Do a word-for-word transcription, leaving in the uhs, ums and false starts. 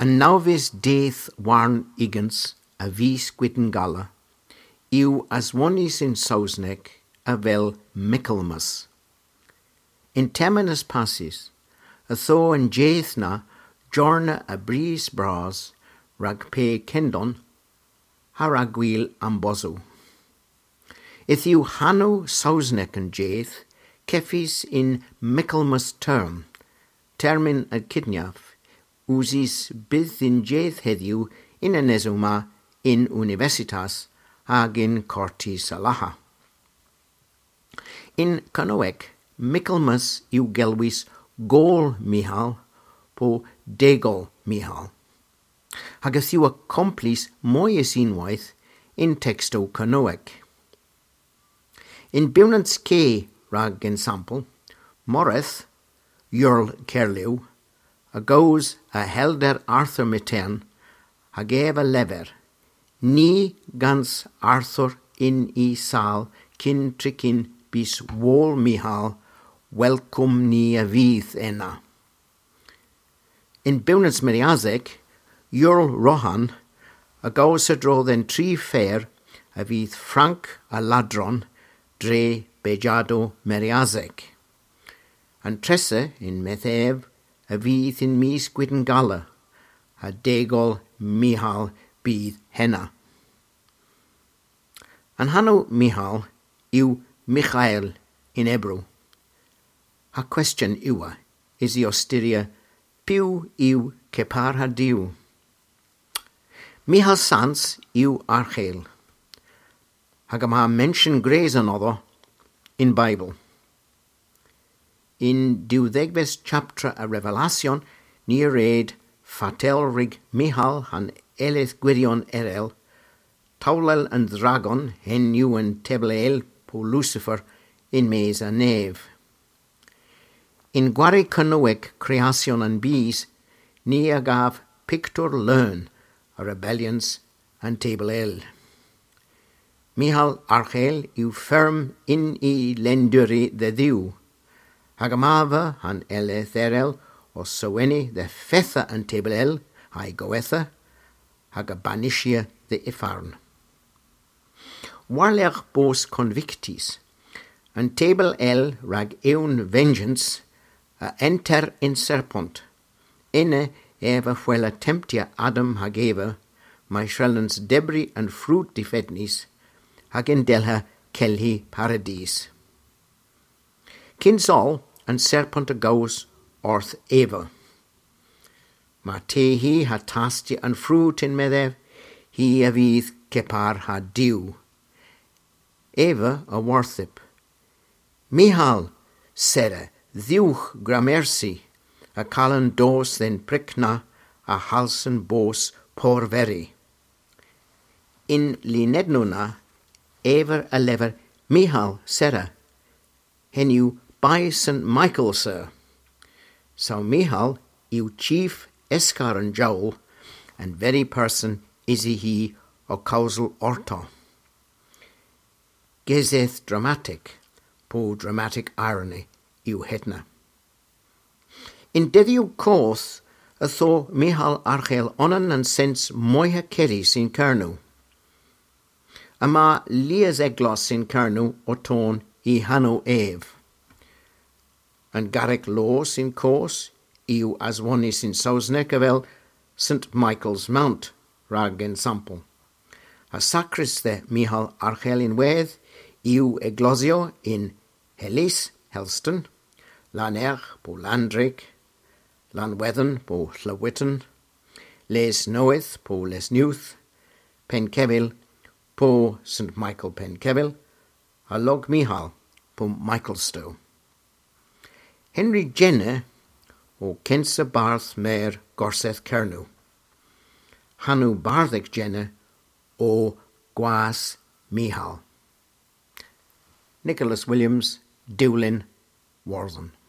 An nauvis death warn igans a vis gwydyn gala, yw as wonis in Sausneg a vel Michaelmas. In temenas passis, a tho an death na jorna a bris bras rag pe kendon haragwil ambozo. If you hanu Sausneg an death, kefis in Michaelmas term, termin ad kidnaf, usis bydd in death heddiw in anesuma in universitas ag in corti salaha. In Canoec, Michaelmas yw gelwis gol mihal po degol mihal. Hag yth yw accomplis moies unwaith in texto Canoec. In Biwnants K rag ensample, Moreth, Earl Kerlew, a goes a helder Arthur Mitern, hag ef a lever, ni gans Arthur in I sal, kin tricin bis wol mihal, welcome ni a vydd enna. In Biwnants Meriazek, Earl Rohan, a goes a dro then tri fair, a vydd Frank a ladron, dre bejado Meriazek. An tresse in Methev, a fydd in mis gwydyn gala, a degol mihal bydd henna. An hanw mihal yw Michael in Ebro. Ha question ywa is I ostyria piw yw cepar ha diw. Mihal sans yw archael. Hag am ha mention grace another in Bible. In diwddegfes chapter a Revelation, ni read Fatelrig Mihal han eleth gwirion erel, Taulel and dragon hen yw en tebleel po Lucifer in mes a neve. In Gwari Canoec creation and bees, ni agaf pictor learn a rebellions and tebleel. Mihal archel yw firm in I lenduri the ddiw, Hagamava han eletherel o soweni the fetha and teblel hai goetha hagabanishia the ifarn. Warlech bos convictis and table el rag eun vengeance a enter in serpent inne eva fuela temptia Adam hageva my shrellens debris and fruit defednis hagen delha kelhi paradis. Kinsol and serpent a goes orth Eva. Ma te hi ha tastia and fruit in medev, hi a vydd cepar ha diw. Eva a worthip. Mihal, sere, ddiwch gramersi, a calan dos then pricna, a halsen bos por veri. In linednuna, ever a lever, Mihal, sere, hen yw by Saint Michael, sir. So Mihal, yw chief escar and jowl, and very person is he o causal orto. Gezeth dramatic, po dramatic irony, yw hetna. In deddiw courth, a tho Mihal archel onan and sense moiha keris in kernu. Ama lias eglos in kernu o ton I hano ev. And Garrick Laws in course, yw as one is in Sausneg Saint Michael's Mount, rag ensample. A sacris the Mihal archel in wedd, yw eglosio in Helis, Helston, Laner po Landrig, Lanwedden po Llywitten, Les Noeth po Les Newth, Penkevil po Saint Michael Penkevil, a Log Mihal po Michaelstow. Henry Jenner o Kensa Barth Mer Gorseth Kernu. Hanu Barthik Jenner o Gwas Mihal. Nicholas Williams, Dewlin, Wortham.